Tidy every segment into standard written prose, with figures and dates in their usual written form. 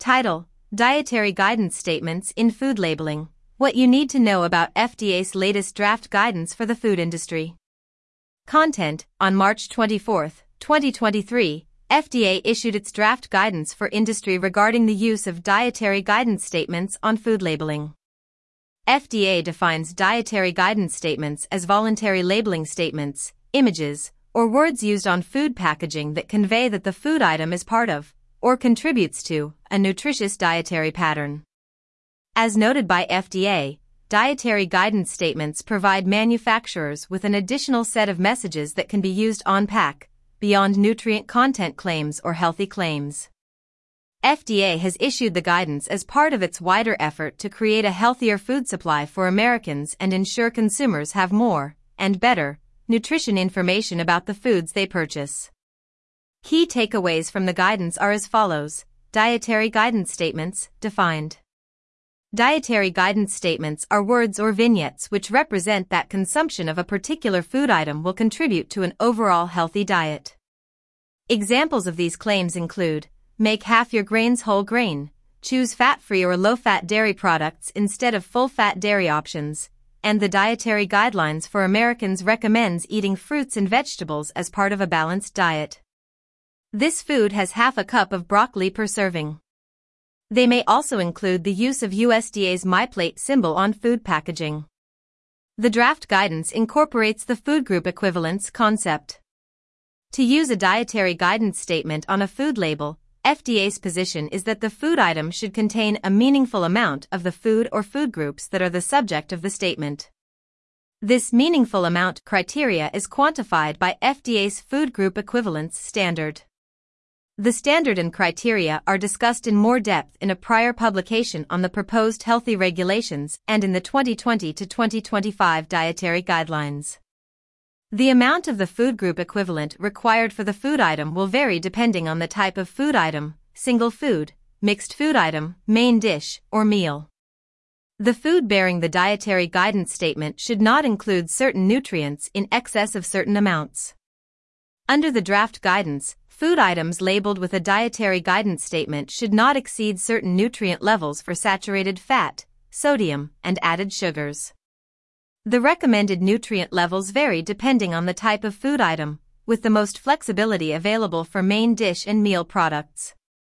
Title: Dietary Guidance Statements in Food Labeling. What you need to know about FDA's latest draft guidance for the food industry. Content: On March 24, 2023, FDA issued its draft guidance for industry regarding the use of dietary guidance statements on food labeling. FDA defines dietary guidance statements as voluntary labeling statements, images, or words used on food packaging that convey that the food item is part of, or contributes to, a nutritious dietary pattern. As noted by FDA, dietary guidance statements provide manufacturers with an additional set of messages that can be used on pack, beyond nutrient content claims or healthy claims. FDA has issued the guidance as part of its wider effort to create a healthier food supply for Americans and ensure consumers have more, and better, nutrition information about the foods they purchase. Key takeaways from the guidance are as follows. Dietary guidance statements, defined. Dietary guidance statements are words or vignettes which represent that consumption of a particular food item will contribute to an overall healthy diet. Examples of these claims include: make half your grains whole grain, choose fat-free or low-fat dairy products instead of full-fat dairy options, and the Dietary Guidelines for Americans recommends eating fruits and vegetables as part of a balanced diet. This food has half a cup of broccoli per serving. They may also include the use of USDA's MyPlate symbol on food packaging. The draft guidance incorporates the food group equivalence concept. To use a dietary guidance statement on a food label, FDA's position is that the food item should contain a meaningful amount of the food or food groups that are the subject of the statement. This meaningful amount criteria is quantified by FDA's food group equivalence standard. The standard and criteria are discussed in more depth in a prior publication on the proposed healthy regulations and in the 2020 to 2025 dietary guidelines. The amount of the food group equivalent required for the food item will vary depending on the type of food item, single food, mixed food item, main dish, or meal. The food bearing the dietary guidance statement should not include certain nutrients in excess of certain amounts. Under the draft guidance, food items labeled with a dietary guidance statement should not exceed certain nutrient levels for saturated fat, sodium, and added sugars. The recommended nutrient levels vary depending on the type of food item, with the most flexibility available for main dish and meal products.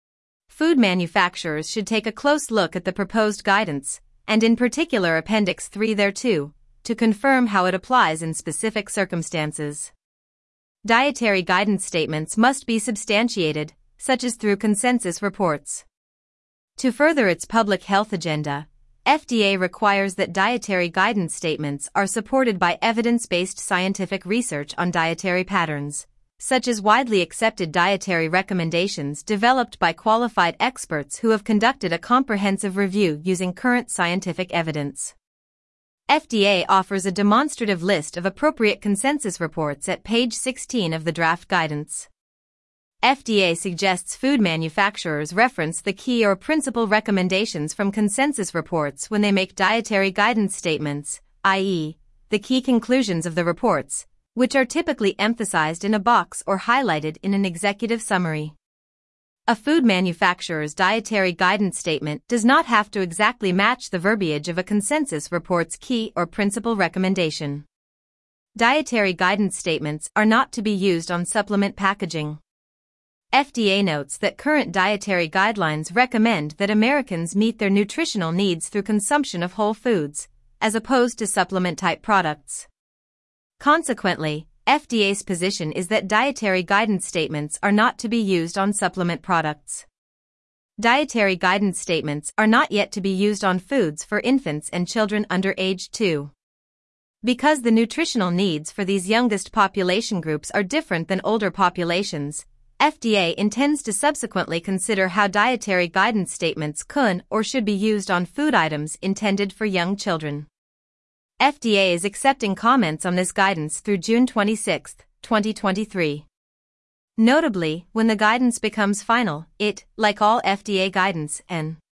Food manufacturers should take a close look at the proposed guidance, and in particular Appendix 3 thereto, to confirm how it applies in specific circumstances. Dietary guidance statements must be substantiated, such as through consensus reports. To further its public health agenda, FDA requires that dietary guidance statements are supported by evidence-based scientific research on dietary patterns, such as widely accepted dietary recommendations developed by qualified experts who have conducted a comprehensive review using current scientific evidence. FDA offers a demonstrative list of appropriate consensus reports at page 16 of the draft guidance. FDA suggests food manufacturers reference the key or principal recommendations from consensus reports when they make dietary guidance statements, i.e., the key conclusions of the reports, which are typically emphasized in a box or highlighted in an executive summary. A food manufacturer's dietary guidance statement does not have to exactly match the verbiage of a consensus report's key or principal recommendation. Dietary guidance statements are not to be used on supplement packaging. FDA notes that current dietary guidelines recommend that Americans meet their nutritional needs through consumption of whole foods, as opposed to supplement-type products. Consequently, FDA's position is that dietary guidance statements are not to be used on supplement products. Dietary guidance statements are not yet to be used on foods for infants and children under age 2. Because the nutritional needs for these youngest population groups are different than older populations, FDA intends to subsequently consider how dietary guidance statements can or should be used on food items intended for young children. FDA is accepting comments on this guidance through June 26, 2023. Notably, when the guidance becomes final, it, like all FDA guidance,